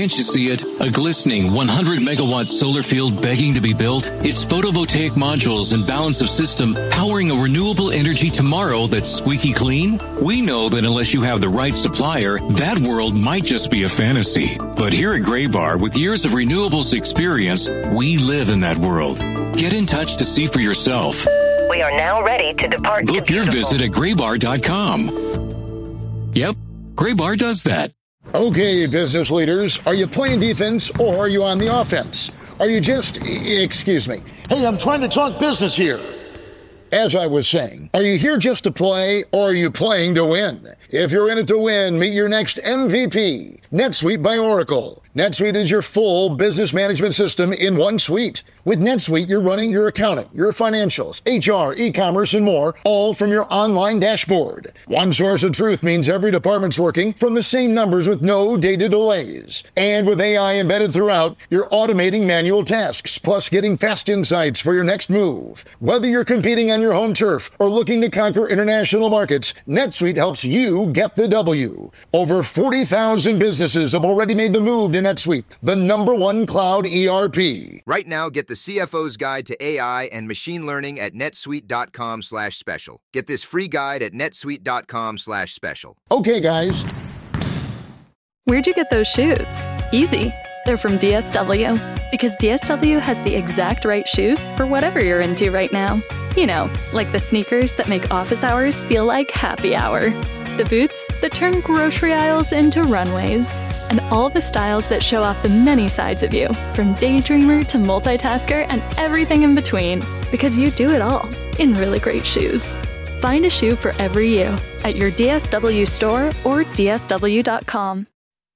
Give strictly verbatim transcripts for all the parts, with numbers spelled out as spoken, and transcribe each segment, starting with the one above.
Can't you see it? A glistening one hundred megawatt solar field begging to be built? It's photovoltaic modules and balance of system powering a renewable energy tomorrow that's squeaky clean? We know that unless you have the right supplier, that world might just be a fantasy. But here at Graybar, with years of renewables experience, we live in that world. Get in touch to see for yourself. We are now ready to depart. Book your visit at graybar dot com. Yep, Graybar does that. Okay, business leaders, are you playing defense or are you on the offense? Are you just, excuse me, hey, I'm trying to talk business here. As I was saying, are you here just to play or are you playing to win? If you're in it to win, meet your next M V P, NetSuite by Oracle. NetSuite is your full business management system in one suite. With NetSuite, you're running your accounting, your financials, H R, e-commerce, and more, all from your online dashboard. One source of truth means every department's working from the same numbers with no data delays. And with A I embedded throughout, you're automating manual tasks, plus getting fast insights for your next move. Whether you're competing on your home turf or looking to conquer international markets, NetSuite helps you get the W. Over forty thousand businesses have already made the move to NetSuite, the number one cloud E R P. Right now, get the C F O's Guide to A I and Machine Learning at netsuite.com slash special. Get this free guide at netsuite.com slash special. Okay, guys. Where'd you get those shoes? Easy. They're from D S W. Because D S W has the exact right shoes for whatever you're into right now. You know, like the sneakers that make office hours feel like happy hour. The boots that turn grocery aisles into runways. And all the styles that show off the many sides of you, from daydreamer to multitasker and everything in between, because you do it all in really great shoes. Find a shoe for every you at your D S W store or D S W dot com.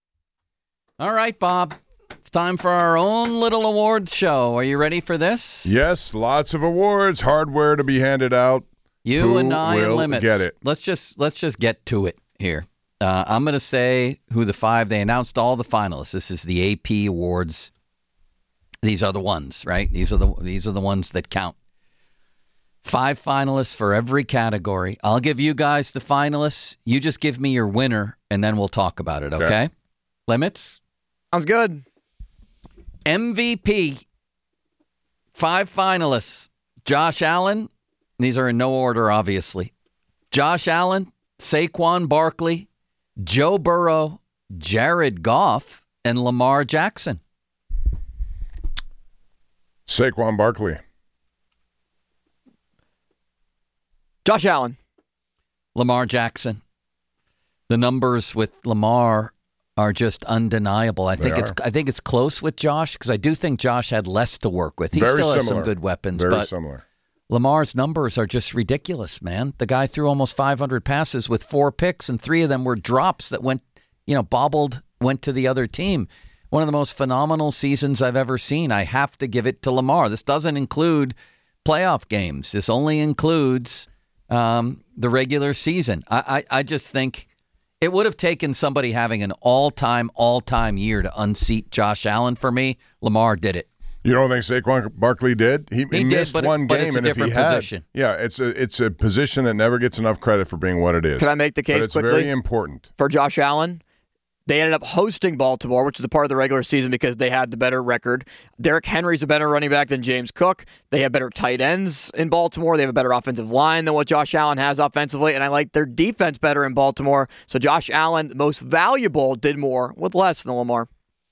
All right, Bob. It's time for our own little awards show. Are you ready for this? Yes, lots of awards, hardware to be handed out. You Who and I will and limits. Get it. Let's just let's just get to it here. Uh, I'm going to say who the five, they announced all the finalists. This is the A P Awards. These are the ones, right? These are the these are the ones that count. Five finalists for every category. I'll give you guys the finalists. You just give me your winner, and then we'll talk about it, okay? okay. Limits? Sounds good. M V P, five finalists. Josh Allen. These are in no order, obviously. Josh Allen, Saquon Barkley, Joe Burrow, Jared Goff, and Lamar Jackson. Saquon Barkley. Josh Allen. Lamar Jackson. The numbers with Lamar are just undeniable. I think They it's are. I think it's close with Josh because I do think Josh had less to work with. He Very still has similar. some good weapons, Very but similar. Lamar's numbers are just ridiculous, man. The guy threw almost five hundred passes with four picks, and three of them were drops that went, you know, bobbled, went to the other team. One of the most phenomenal seasons I've ever seen. I have to give it to Lamar. This doesn't include playoff games. This only includes um, the regular season. I, I, I just think it would have taken somebody having an all-time, all-time year to unseat Josh Allen for me. Lamar did it. You don't think Saquon Barkley did? He, He he did, missed but it- one but game, it's a and if he different had, position. yeah, it's a it's a position that never gets enough credit for being what it is. Can I make the case but it's quickly? very important. For Josh Allen, they ended up hosting Baltimore, which is a part of the regular season because they had the better record. Derrick Henry's a better running back than James Cook. They have better tight ends in Baltimore. They have a better offensive line than what Josh Allen has offensively, and I like their defense better in Baltimore. So Josh Allen, the most valuable, did more with less than Lamar.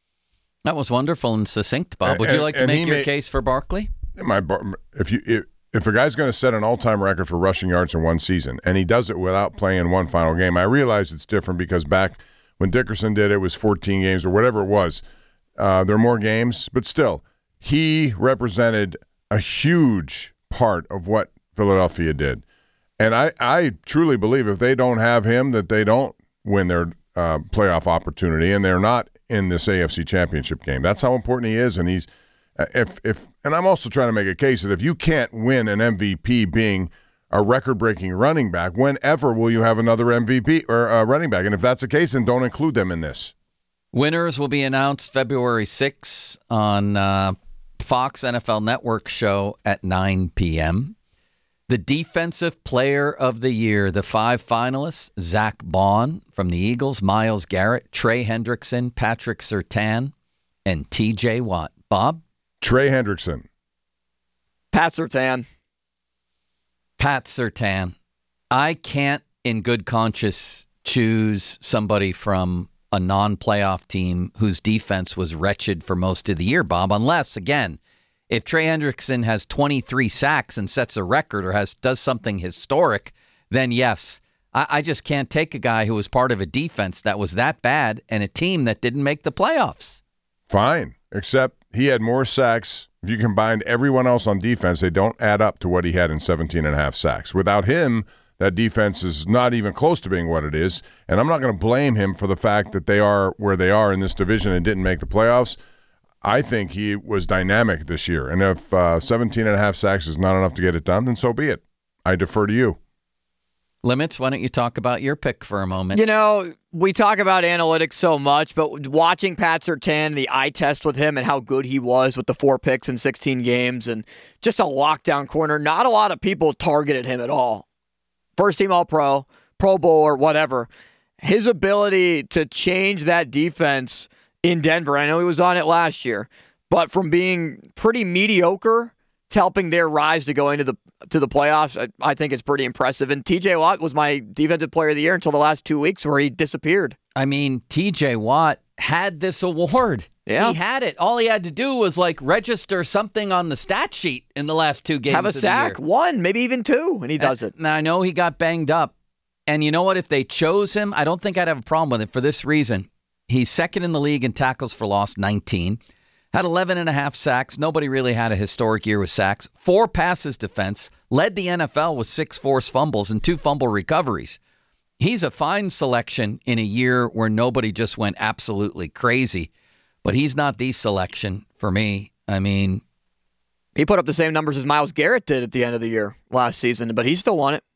That was wonderful and succinct, Bob. Would you And- like to and make he your made- case for Barkley? My bar- if you if, if a guy's going to set an all-time record for rushing yards in one season, and he does it without playing one final game, I realize it's different because back when Dickerson did it, it was fourteen games or whatever it was. Uh, there are more games, but still, he represented a huge part of what Philadelphia did. And I, I truly believe if they don't have him, that they don't win their uh, playoff opportunity, and they're not in this A F C Championship game. That's how important he is, and he's if if. And I'm also trying to make a case that if you can't win an M V P being a record-breaking running back, whenever will you have another M V P or uh, running back? And if that's the case, then don't include them in this. Winners will be announced February sixth on uh, Fox N F L Network show at nine p.m. The Defensive Player of the Year, the five finalists, Zach Bond from the Eagles, Myles Garrett, Trey Hendrickson, Patrick Surtain, and T J Watt. Bob? Trey Hendrickson. Pat Surtain. Pat Surtain. I can't, in good conscience, choose somebody from a non-playoff team whose defense was wretched for most of the year, Bob, unless, again, if Trey Hendrickson has twenty-three sacks and sets a record or has does something historic, then yes, I, I just can't take a guy who was part of a defense that was that bad and a team that didn't make the playoffs. Fine, except he had more sacks. If you combined everyone else on defense, they don't add up to what he had in seventeen and a half sacks. Without him, that defense is not even close to being what it is, and I'm not going to blame him for the fact that they are where they are in this division and didn't make the playoffs. I think he was dynamic this year, and if uh, seventeen and a half sacks is not enough to get it done, then so be it. I defer to you. Limits, why don't you talk about your pick for a moment? You know, we talk about analytics so much, but watching Pat Surtain, the eye test with him and how good he was with the four picks in sixteen games and just a lockdown corner, not a lot of people targeted him at all. First team All-Pro, Pro Bowl, or whatever. His ability to change that defense in Denver, I know he was on it last year, but from being pretty mediocre to helping their rise to go into the to the playoffs, I, I think it's pretty impressive. And T J Watt was my defensive player of the year until the last two weeks where he disappeared. I mean, T J Watt had this award. Yeah. He had it. All he had to do was like register something on the stat sheet in the last two games. Have a of sack, the year. one, maybe even two, and he does it. Now, I know he got banged up. And you know what? If they chose him, I don't think I'd have a problem with it for this reason. He's second in the league in tackles for loss, nineteen. Had eleven and a half sacks. Nobody really had a historic year with sacks. Four passes defense. Led the N F L with six forced fumbles and two fumble recoveries. He's a fine selection in a year where nobody just went absolutely crazy. But he's not the selection for me. I mean, he put up the same numbers as Myles Garrett did at the end of the year last season, but he still won it.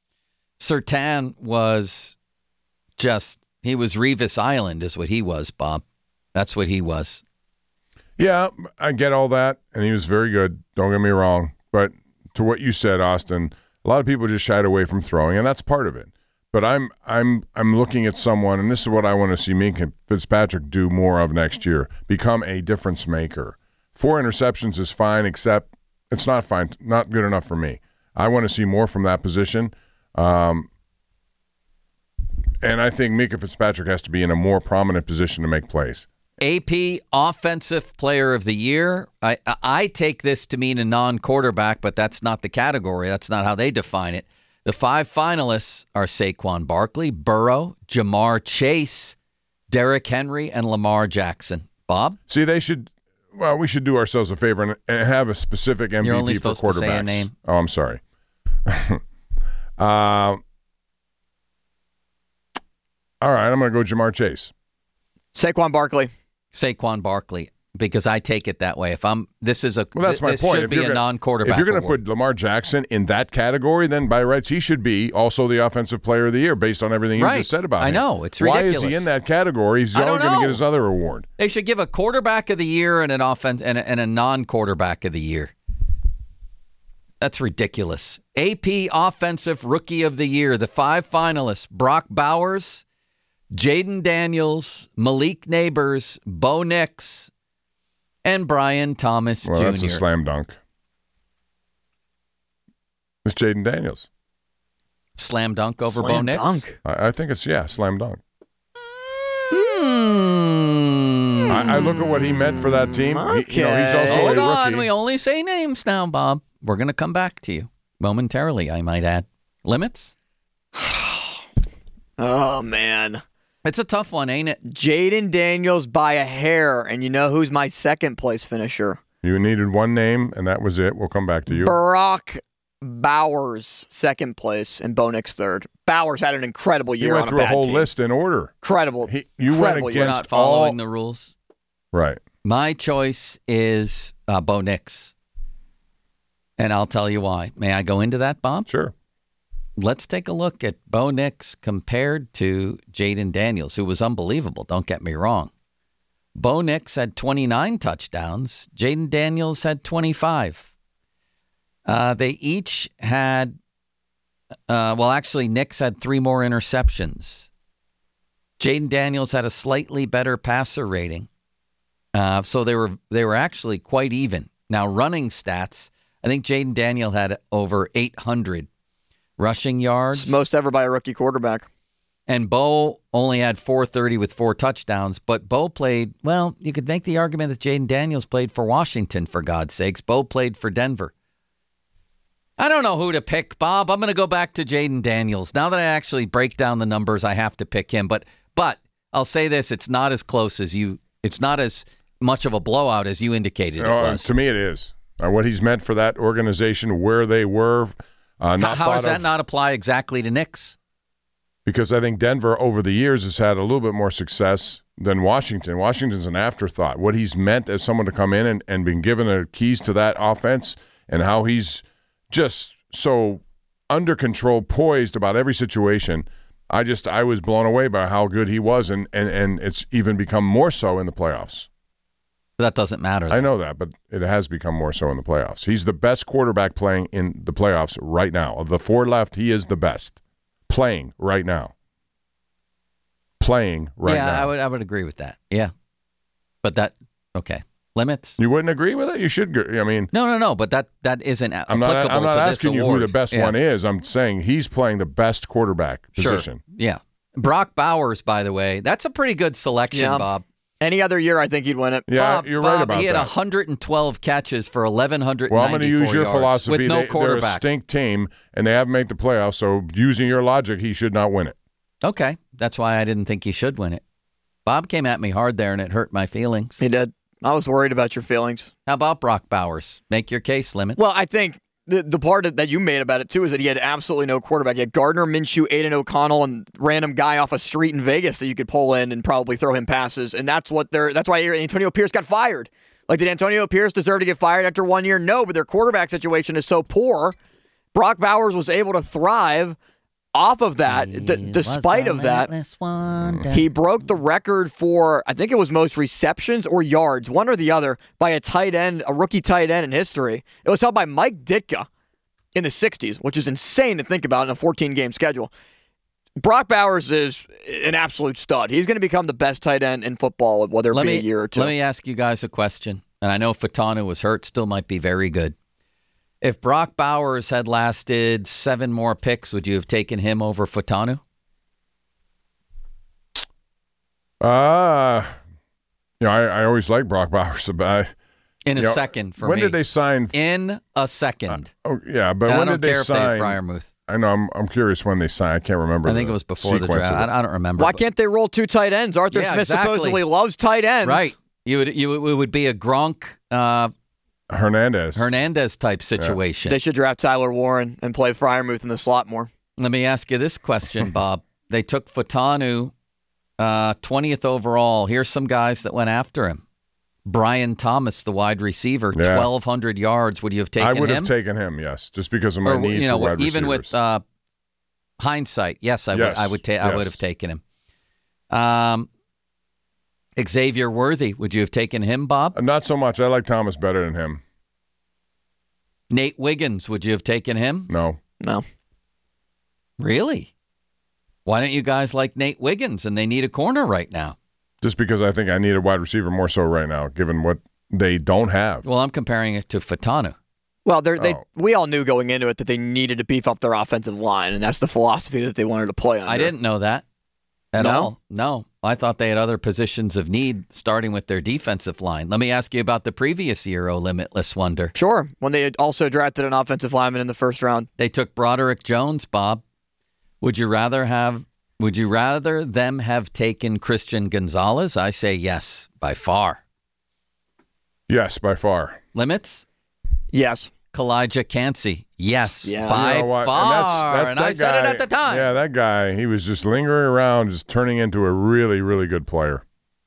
Surtain was just, he was Revis Island is what he was, Bob. That's what he was. Yeah, I get all that, and he was very good. Don't get me wrong. But to what you said, Austin, a lot of people just shied away from throwing, and that's part of it. But I'm I'm I'm looking at someone, and this is what I want to see Minkah Fitzpatrick do more of next year: become a difference maker. Four interceptions is fine, except it's not fine, not good enough for me. I want to see more from that position, um, and I think Minkah Fitzpatrick has to be in a more prominent position to make plays. A P Offensive Player of the Year. I I take this to mean a non-quarterback, but that's not the category. That's not how they define it. The five finalists are Saquon Barkley, Burrow, Jamar Chase, Derrick Henry, and Lamar Jackson. Bob? See, they should, well, we should do ourselves a favor and, and have a specific M V P You're only for supposed quarterbacks. to say a name. Oh, I'm sorry. uh, all right, I'm going to go Jamar Chase. Saquon Barkley. Saquon Barkley, because I take it that way. If I'm, this is a, well, that's my this point. should if be you're a gonna, non-quarterback If you're going to award. put Lamar Jackson in that category, then by rights he should be also the Offensive Player of the Year based on everything you Right. just said about I him. know, it's Why ridiculous. is he in that category? He's I only don't going to know. get his other award. They should give a quarterback of the year and an offense and a, and a non-quarterback of the year. That's ridiculous. A P Offensive Rookie of the Year. The five finalists: Brock Bowers, Jaden Daniels, Malik Neighbors, Bo Nix, and Brian Thomas Well, Junior that's a slam dunk. It's Jaden Daniels. Slam dunk over Slam Bo Nix? dunk. I, I think it's, yeah, slam dunk. Hmm. I, I look at what he meant for that team. He, you know, he's also Hold a on. rookie. We only say names now, Bob. We're going to come back to you momentarily, I might add. Limits? Oh, man. It's a tough one, ain't it? Jaden Daniels by a hair, and you know who's my second place finisher? You needed one name, and that was it. We'll come back to you. Brock Bowers, second place, and Bo Nix third. Bowers had an incredible He year went on a through a bad whole team. list in order. Incredible. He, you went incredible We're year. against not following all. the rules. Right. My choice is uh, Bo Nix. And I'll tell you why. May I go into that, Bob? Sure. Let's take a look at Bo Nix compared to Jaden Daniels, who was unbelievable. Don't get me wrong. Bo Nix had twenty-nine touchdowns. Jaden Daniels had twenty-five. Uh, they each had, uh, well, actually, Nix had three more interceptions. Jaden Daniels had a slightly better passer rating. Uh, so they were they were actually quite even. Now, running stats, I think Jaden Daniel had over eight hundred rushing yards. It's most ever by a rookie quarterback. And Bo only had four thirty with four touchdowns. But Bo played, well, you could make the argument that Jaden Daniels played for Washington, for God's sakes. Bo played for Denver. I don't know who to pick, Bob. I'm going to go back to Jaden Daniels. Now that I actually break down the numbers, I have to pick him. But but I'll say this, it's not as close as you, it's not as much of a blowout as you indicated it uh, was. To me, it is. Uh, what he's meant for that organization, where they were. Uh, not how how does that of, not apply exactly to Nix? Because I think Denver, over the years, has had a little bit more success than Washington. Washington's an afterthought. What he's meant as someone to come in and, and been given the keys to that offense and how he's just so under control, poised about every situation. I just I was blown away by how good he was, and, and, and it's even become more so in the playoffs. That doesn't matter. Though. I know that, but it has become more so in the playoffs. He's the best quarterback playing in the playoffs right now. Of the four left, he is the best playing right now. Playing right yeah, now. Yeah, I would I would agree with that. Yeah. But that, okay. Limits? You wouldn't agree with it? You should. I mean, no, no, no. But that that isn't I'm applicable not. I'm not to asking this you award. who the best yeah. one is. I'm saying he's playing the best quarterback position. Sure. Yeah. Brock Bowers, by the way, that's a pretty good selection, yeah. Bob. Any other year, I think he'd win it. Yeah, Bob, you're Bob, right about he had that. one hundred twelve catches for eleven ninety-four Well, I'm going to use your yards philosophy. with no they, quarterback. They're a stink team, and they haven't made the playoffs. So, using your logic, he should not win it. Okay, that's why I didn't think he should win it. Bob came at me hard there, and it hurt my feelings. He did. I was worried about your feelings. How about Brock Bowers? Make your case, Limit. Well, I think the the part that you made about it, too, is that he had absolutely no quarterback. He had Gardner Minshew, Aiden O'Connell, and random guy off a street in Vegas that you could pull in and probably throw him passes. And that's what they're. That's why Antonio Pierce got fired. Like, did Antonio Pierce deserve to get fired after one year? No, but their quarterback situation is so poor. Brock Bowers was able to thrive off of that, d- despite of that. He broke the record for, I think it was most receptions or yards, one or the other, by a tight end, a rookie tight end in history. It was held by Mike Ditka in the sixties, which is insane to think about in a fourteen-game schedule. Brock Bowers is an absolute stud. He's going to become the best tight end in football, whether it let be me, a year or two. Let me ask you guys a question, and I know Fatanu was hurt, still might be very good. If Brock Bowers had lasted seven more picks, would you have taken him over Fatanu? Uh, you know, I, I always like Brock Bowers. But I, In a you know, second for when me. When did they sign? In a second. Uh, oh, yeah, but and when I did don't they care sign? if they had Freiermuth. I know. I'm, I'm curious when they signed. I can't remember. I think it was before the draft. I, I don't remember. Why can't they roll two tight ends? Arthur yeah, Smith exactly. supposedly loves tight ends. Right. You would, you, it would be a Gronk uh, Hernandez. Hernandez type situation. Yeah. They should draft Tyler Warren and play Freiermuth in the slot more. Let me ask you this question, Bob. They took Fatanu uh, twentieth overall. Here's some guys that went after him. Brian Thomas, the wide receiver, yeah. twelve hundred yards. Would you have taken him? I would have taken him, yes, just because of my or, need you know, for wide even receivers. with uh, hindsight, yes, I yes. would. I would take. Yes. I would have taken him. Um, Xavier Worthy, would you have taken him, Bob? Not so much. I like Thomas better than him. Nate Wiggins, would you have taken him? No. No. Really? Why don't you guys like Nate Wiggins? And they need a corner right now. Just because I think I need a wide receiver more so right now, given what they don't have. Well, I'm comparing it to Fatanu. Well, they oh. we all knew going into it that they needed to beef up their offensive line, and that's the philosophy that they wanted to play under. I didn't know that at no? all. No. I thought they had other positions of need, starting with their defensive line. Let me ask you about the previous year, oh Limitless Wonder. Sure. When they had also drafted an offensive lineman in the first round. They took Broderick Jones, Bob. Would you rather have would you rather them have taken Christian Gonzalez? I say yes, by far. Yes, by far. Limits? Yes. Kalijah Cansey. Yes, yeah. by you know what? far. And, that's, that's, and that I guy, said it at the time. Yeah, that guy, he was just lingering around, just turning into a really, really good player.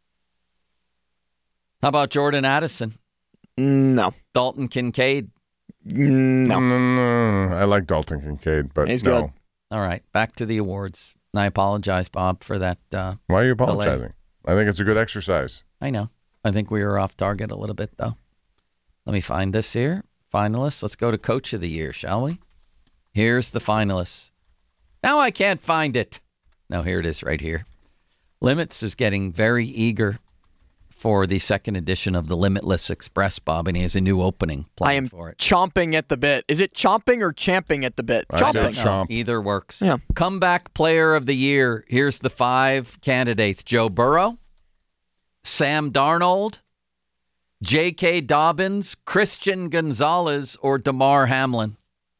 How about Jordan Addison? No. Dalton Kincaid? No. Mm, I like Dalton Kincaid, but He's no. good. All right, back to the awards. And I apologize, Bob, for that. Uh, Why are you apologizing? delay. I think it's a good exercise. I know. I think we were off target a little bit, though. Let me find this here. finalists. Let's go to Coach of the Year, shall we? Here's the finalists. Now I can't find it. No, here it is right here. Limits is getting very eager for the second edition of the Limitless Express, Bob, and he has a new opening planned I am for it. chomping at the bit. Is it chomping or champing at the bit? I said Chomping. chomp. Either works. Yeah. Comeback Player of the Year. Here's the five candidates. Joe Burrow, Sam Darnold, J K. Dobbins, Christian Gonzalez, or DeMar Hamlin.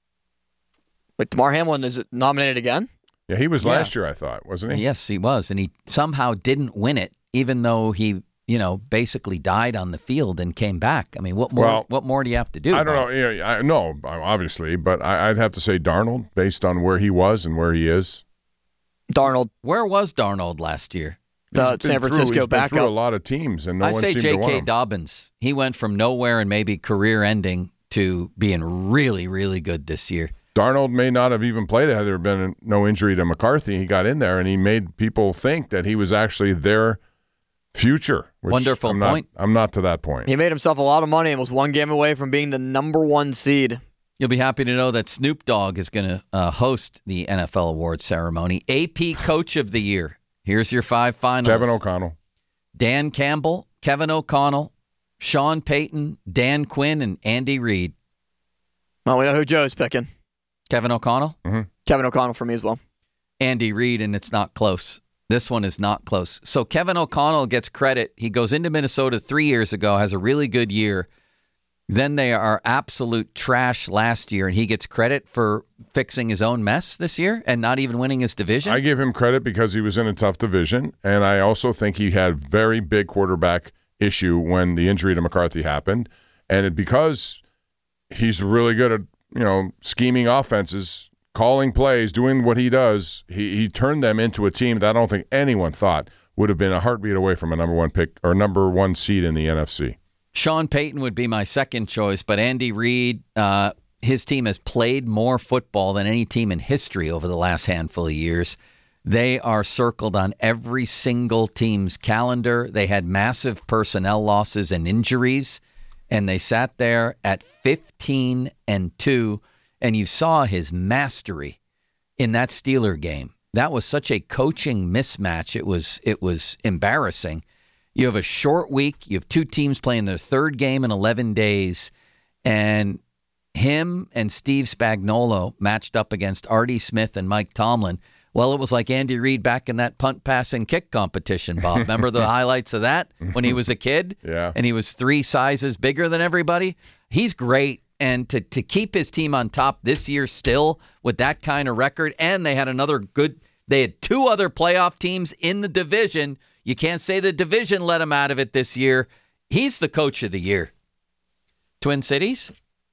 Wait, DeMar Hamlin is nominated again? Yeah, he was Yeah. last year, I thought, wasn't he? Yes, he was, and he somehow didn't win it, even though he, you know, basically died on the field and came back. I mean, what more? Well, what more do you have to do? I don't Bob? know. Yeah, I no, obviously, but I, I'd have to say Darnold based on where he was and where he is. Darnold, Where was Darnold last year? the He's been San through- Francisco he's been backup. through a lot of teams, and no I one say seemed J to want K. him. Dobbins. He went from nowhere and maybe career-ending to being really, really good this year. Darnold may not have even played it had there been no injury to McCarthy. He got in there, and he made people think that he was actually their future. Which Wonderful I'm not, point. I'm not to that point. He made himself a lot of money and was one game away from being the number one seed. You'll be happy to know that Snoop Dogg is going to uh, host the N F L awards ceremony. A P Coach of the Year. Here's your five finalists. Kevin O'Connell. Dan Campbell, Kevin O'Connell, Sean Payton, Dan Quinn, and Andy Reid. Well, we know who Joe's picking. Kevin O'Connell? Kevin O'Connell for me as well. Andy Reid, and it's not close. This one is not close. So Kevin O'Connell gets credit. He goes into Minnesota three years ago, has a really good year. Then they are absolute trash last year, and he gets credit for fixing his own mess this year and not even winning his division. I give him credit because he was in a tough division, and I also think he had very big quarterback issue when the injury to McCarthy happened, and it, because he's really good at you know scheming offenses, calling plays, doing what he does, he, he turned them into a team that I don't think anyone thought would have been a heartbeat away from a number one pick or number one seed in the N F C. Sean Payton would be my second choice, but Andy Reid, uh, his team has played more football than any team in history over the last handful of years. They are circled on every single team's calendar. They had massive personnel losses and injuries, and they sat there at fifteen and two, and you saw his mastery in that Steeler game. That was such a coaching mismatch. It was it was embarrassing. You have a short week. You have two teams playing their third game in eleven days, and him and Steve Spagnuolo matched up against Artie Smith and Mike Tomlin. Well, it was like Andy Reid back in that punt, pass, and kick competition, Bob. Remember the highlights of that when he was a kid? Yeah. And he was three sizes bigger than everybody? He's great. And to, to keep his team on top this year still with that kind of record, and they had another good – they had two other playoff teams in the division. You can't say the division let him out of it this year. He's the coach of the year. Twin Cities?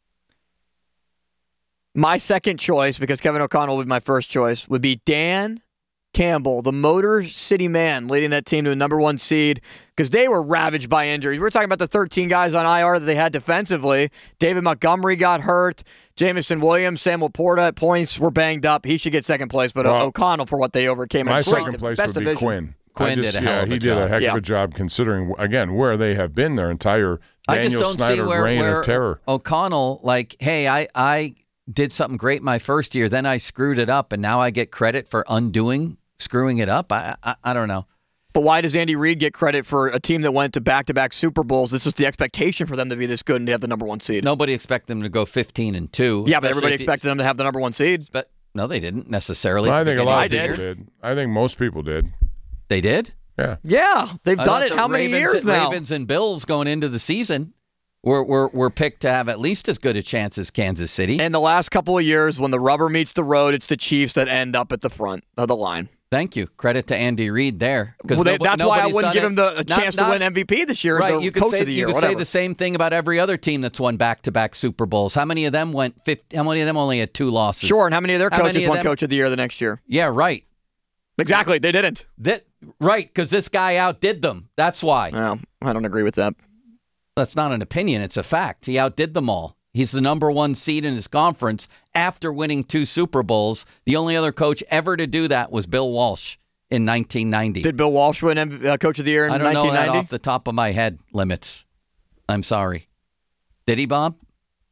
My second choice, because Kevin O'Connell would be my first choice, would be Dan Campbell, the Motor City Man, leading that team to a number one seed because they were ravaged by injuries. We were talking about the thirteen guys on I R that they had defensively. David Montgomery got hurt. Jameson Williams, Sam Laporta at points were banged up. He should get second place, but Well, O'Connell for what they overcame. My It's great. second The place best would be division. Quinn. Quinn I just, did a hell yeah, of a he did job. a heck Yeah. of a job considering, again, where they have been their entire I Daniel just don't Snyder see where, reign where of terror. O'Connell, like, hey, I, I did something great my first year, then I screwed it up, and now I get credit for undoing, screwing it up? I, I, I don't know. But why does Andy Reid get credit for a team that went to back-to-back Super Bowls? This is the expectation for them to be this good and to have the number one seed. Nobody expected them to go fifteen and two. Yeah, but especially everybody if you- expected them to have the number one seed. But no, they didn't necessarily. Well, I at the think a lot of beginning people the year. did. I think most people did. They did? Yeah. Yeah, they've I done thought it the how many Ravens years and, now? Ravens and Bills going into the season were, were, were picked to have at least as good a chance as Kansas City. In the last couple of years, when the rubber meets the road, it's the Chiefs that end up at the front of the line. Thank you. Credit to Andy Reid there. 'Cause Well, they, nobo- that's why I nobody's wouldn't done give it. him the a Not- chance not- to win M V P this year as Right, the you could coach say of the year. you could whatever. say the same thing about every other team that's won back-to-back Super Bowls. How many of them went fifty? How many of them only had two losses? Sure, and how many of their How many coaches of won them- coach of the year the next year? Yeah, right. Exactly, they didn't. That right because this guy outdid them. That's why. No, I don't agree with that. That's not an opinion. It's a fact. He outdid them all. He's the number one seed in his conference after winning two Super Bowls. The only other coach ever to do that was Bill Walsh in nineteen ninety. Did Bill Walsh win M- uh, coach of the year in I don't know nineteen that ninety? off the top of my head, Limits. I'm sorry. Did he, Bob?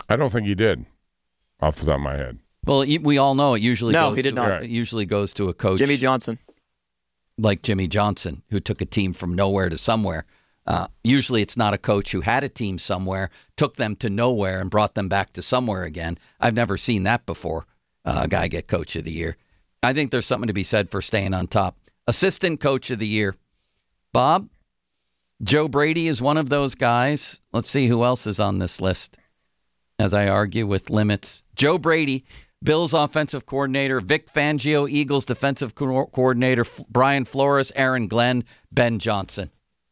I don't think he did, off the top of my head. Well, we all know it usually no, goes he did to, not. It usually goes to a coach. Jimmy Johnson. Like Jimmy Johnson, who took a team from nowhere to somewhere. Uh, usually it's not a coach who had a team somewhere, took them to nowhere, and brought them back to somewhere again. I've never seen that before, uh, a guy get coach of the year. I think there's something to be said for staying on top. Assistant coach of the year. Bob, Joe Brady is one of those guys. Let's see who else is on this list as I argue with limits. Joe Brady, Bills offensive coordinator, Vic Fangio, Eagles defensive co- coordinator, F- Brian Flores, Aaron Glenn, Ben Johnson.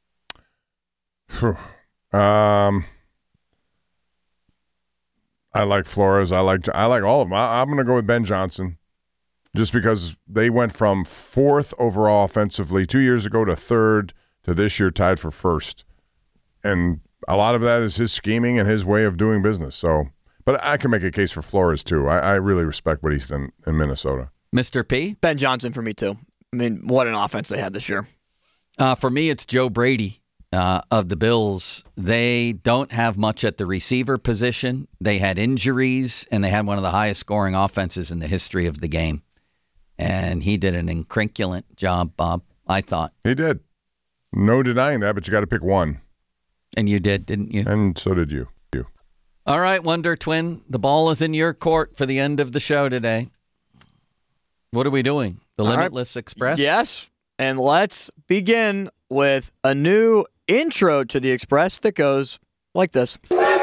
um, I like Flores. I like I like all of them. I, I'm going to go with Ben Johnson, just because they went from fourth overall offensively two years ago to third to this year tied for first, and a lot of that is his scheming and his way of doing business. So, but I can make a case for Flores too. I, I really respect what he's done in Minnesota. Mister P? Ben Johnson for me too. I mean, what an offense they had this year. Uh, for me, it's Joe Brady. Uh, of the Bills, they don't have much at the receiver position. They had injuries, and they had one of the highest scoring offenses in the history of the game. And he did an incrinculant job, Bob, I thought. He did. No denying that, but you got to pick one. And you did, didn't you? And so did you. You. All right, Wonder Twin, the ball is in your court for the end of the show today. What are we doing? The All Limitless right. Express? Yes, and let's begin with a new intro to the Express that goes like this.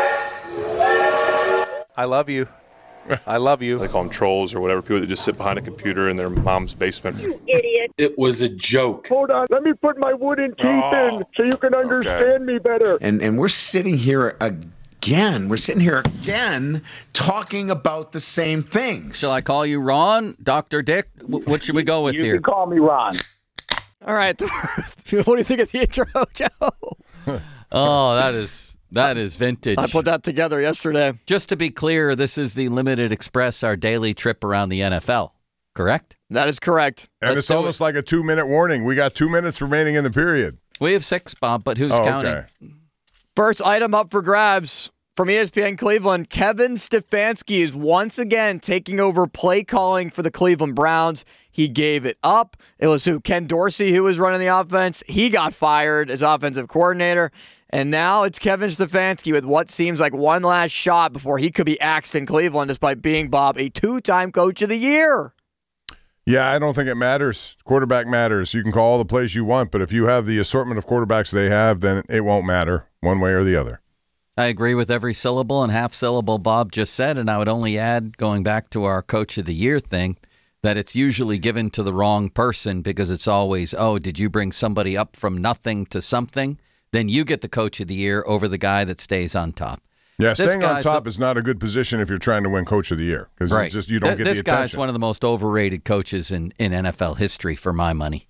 I love you. I love you. They call them trolls or whatever, people that just sit behind a computer in their mom's basement. You idiot. It was a joke. Hold on. Let me put my wooden teeth oh, in so you can understand okay. me better. And and we're sitting here again. We're sitting here again talking about the same things. Shall I call you Ron? Doctor Dick? W- what should we go with you here? You can call me Ron. All right. What do you think of the intro, Joe? Oh, that is that is vintage. I put that together yesterday. Just to be clear, this is the Limited Express, our daily trip around the N F L, correct? That is correct. And Let's it's almost it. like a two-minute warning. We got two minutes remaining in the period. We have six, Bob, but who's oh, counting? Okay. First item up for grabs from E S P N Cleveland. Kevin Stefanski is once again taking over play calling for the Cleveland Browns. He gave it up. It was who? Ken Dorsey, who was running the offense. He got fired as offensive coordinator. And now it's Kevin Stefanski with what seems like one last shot before he could be axed in Cleveland, despite being, Bob, a two-time coach of the year. Yeah, I don't think it matters. Quarterback matters. You can call all the plays you want, but if you have the assortment of quarterbacks they have, then it won't matter one way or the other. I agree with every syllable and half syllable Bob just said, and I would only add, going back to our Coach of the Year thing, that it's usually given to the wrong person because it's always, oh, did you bring somebody up from nothing to something? Then you get the Coach of the Year over the guy that stays on top. Yeah, this staying on top a, is not a good position if you're trying to win Coach of the Year because right. just you don't Th- get this the attention. This guy's one of the most overrated coaches in, in N F L history for my money.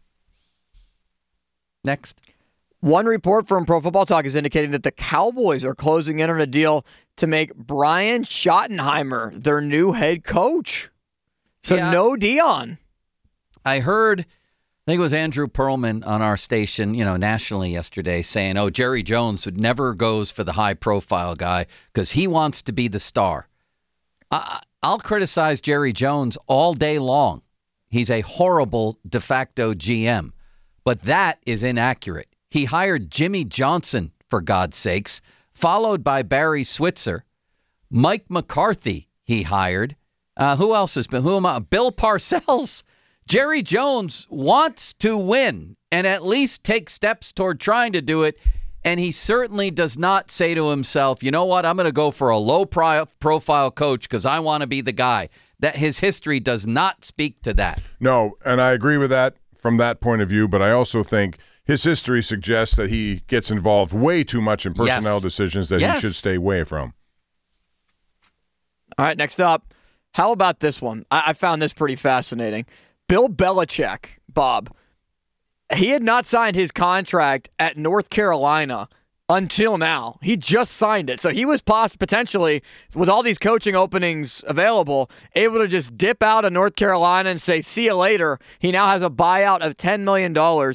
Next. One report from Pro Football Talk is indicating that the Cowboys are closing in on a deal to make Brian Schottenheimer their new head coach. So yeah, no Dion. I heard, I think it was Andrew Perlman on our station, you know, nationally yesterday saying, oh, Jerry Jones would never goes for the high-profile guy because he wants to be the star. I, I'll criticize Jerry Jones all day long. He's a horrible de facto G M, but that is inaccurate. He hired Jimmy Johnson, for God's sakes, followed by Barry Switzer. Mike McCarthy he hired. Uh, who else has been? Who am I? Bill Parcells. Jerry Jones wants to win and at least take steps toward trying to do it. And he certainly does not say to himself, you know what, I'm going to go for a low-profile coach because I want to be the guy. That his history does not speak to that. No, and I agree with that from that point of view, but I also think his history suggests that he gets involved way too much in personnel yes. decisions that yes. he should stay away from. All right, next up. How about this one? I, I found this pretty fascinating. Bill Belichick, Bob, he had not signed his contract at North Carolina until now. He just signed it. So he was poss- potentially, with all these coaching openings available, able to just dip out of North Carolina and say, see you later. He now has a buyout of ten million dollars.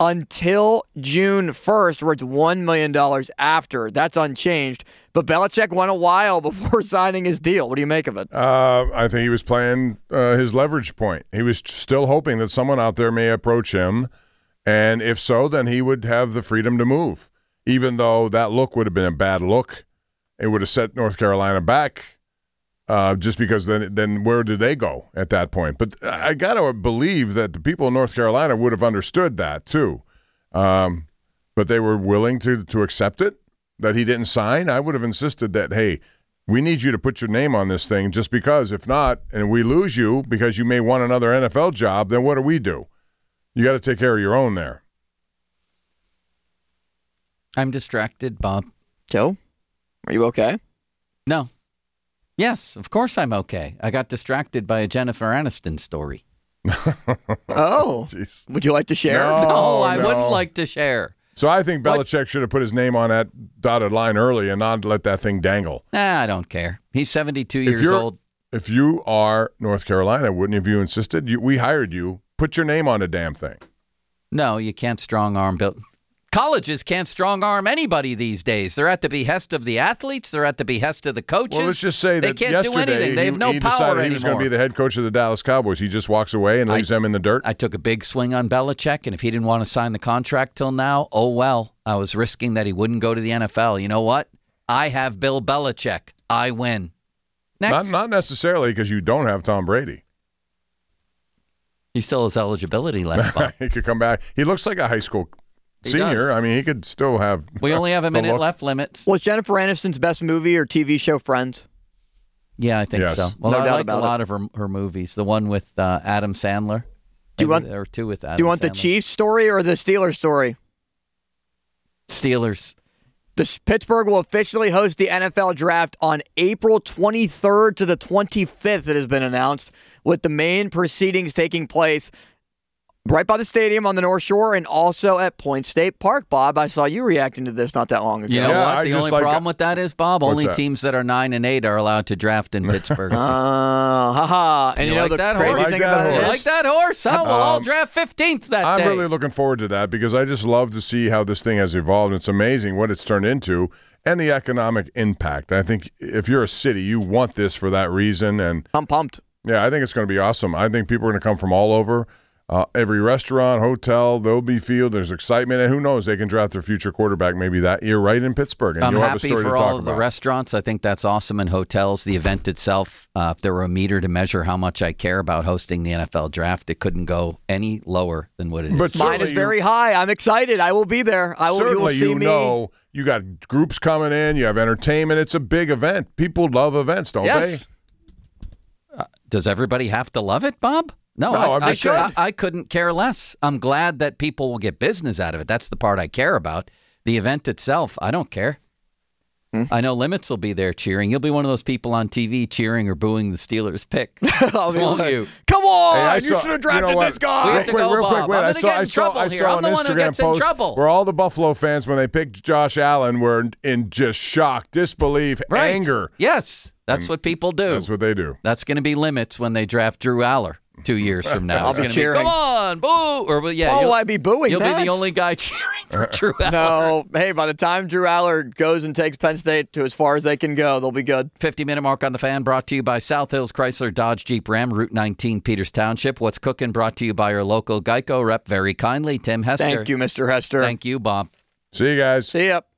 until June first, where it's one million dollars after. That's unchanged. But Belichick went a while before signing his deal. What do you make of it? Uh, I think he was playing uh, his leverage point. He was still hoping that someone out there may approach him, and if so, then he would have the freedom to move, even though that look would have been a bad look. It would have set North Carolina back. Uh, just because then, then where do they go at that point? But I got to believe that the people in North Carolina would have understood that too. Um, but they were willing to to accept it, that he didn't sign. I would have insisted that, hey, we need you to put your name on this thing just because if not, and we lose you because you may want another N F L job, then what do we do? You got to take care of your own there. I'm distracted, Bob. Joe, are you okay? No. Yes, of course I'm okay. I got distracted by a Jennifer Aniston story. Oh, jeez. Would you like to share? No, no I no. wouldn't like to share. So I think Belichick what? should have put his name on that dotted line early and not let that thing dangle. Nah, I don't care. He's seventy-two if years old. If you are North Carolina, wouldn't have you insisted? You, we hired you. Put your name on the damn thing. No, you can't strong arm Bill. Colleges can't strong arm anybody these days. They're at the behest of the athletes. They're at the behest of the coaches. Well, let's just say they that can't yesterday do anything. They have no he, he power decided anymore. he was going to be the head coach of the Dallas Cowboys. He just walks away and leaves I, them in the dirt. I took a big swing on Belichick, and if he didn't want to sign the contract till now, oh well. I was risking that he wouldn't go to the N F L. You know what? I have Bill Belichick. I win. Next. Not not necessarily because you don't have Tom Brady. He still has eligibility left. He could come back. He looks like a high school He senior. does. I mean, he could still have. We only have a minute look. left. Limits. Was Jennifer Aniston's best movie or T V show Friends? Yeah, I think Yes. so. Well, No I doubt like about a lot it. of her her movies. The one with uh, Adam Sandler. Do you Maybe want- there were two with Adam Do you want Sandler. the Chiefs story or the Steelers story? Steelers. The Pittsburgh will officially host the N F L draft on April twenty-third to the twenty-fifth, it has been announced, with the main proceedings taking place right by the stadium on the North Shore and also at Point State Park. Bob, I saw you reacting to this not that long ago. You know Yeah, what? I The just only like- problem with that is, Bob, What's only that? teams that are nine and eight are allowed to draft in Pittsburgh. Uh, haha. And You you, know like the that crazy horse? thing Like that about horse. it You is, like that horse? Huh? We'll all Um, draft fifteenth that I'm day. really looking forward to that because I just love to see how this thing has evolved. It's amazing what it's turned into and the economic impact. I think if you're a city, you want this for that reason. And I'm pumped. yeah, I think it's going to be awesome. I think people are going to come from all over. Uh, every restaurant, hotel, there'll be field. There's excitement, and who knows? They can draft their future quarterback maybe that year right in Pittsburgh, and I'm you'll have a happy story for to talk all of the about. restaurants. I think that's awesome. And hotels, the event itself, uh, if there were a meter to measure how much I care about hosting the N F L draft, it couldn't go any lower than what it is. But Mine certainly is you- very high. I'm excited. I will be there. I will, you will Certainly, see you me. know, you got groups coming in. You have entertainment. It's a big event. People love events, don't Yes. Uh, does everybody have to love it, Bob? No, No, I, I'm I, just could, I, saying. I couldn't care less. I'm glad that people will get business out of it. That's the part I care about. The event itself, I don't care. Hmm? I know Limits will be there cheering. You'll be one of those people on T V cheering or booing the Steelers pick. I'll be Won't like, you? Come on, Hey, I you saw- should have you drafted know what? this guy. We Real have to quick, go, real quick, Bob. wait. I'm I gonna saw, get I in saw, trouble I here. saw I'm an the one who Instagram gets in post trouble. where all the Buffalo fans, when they picked Josh Allen, were in just shock, disbelief, Right. anger. Yes, that's what people do. That's what they do. That's going to be Limits when they draft Drew Aller two years from now. I'll It's be gonna cheering. Come on, boo! Or well, yeah, Why you'll, will I be booing you'll that? be the only guy cheering for Drew Aller. No, hey, by the time Drew Aller goes and takes Penn State to as far as they can go, they'll be good. fifty-minute mark on the fan brought to you by South Hills Chrysler Dodge Jeep Ram, Route nineteen, Peters Township. What's cooking brought to you by your local Geico rep very kindly, Tim Hester. Thank you, Mister Hester. Thank you, Bob. See you guys. See ya.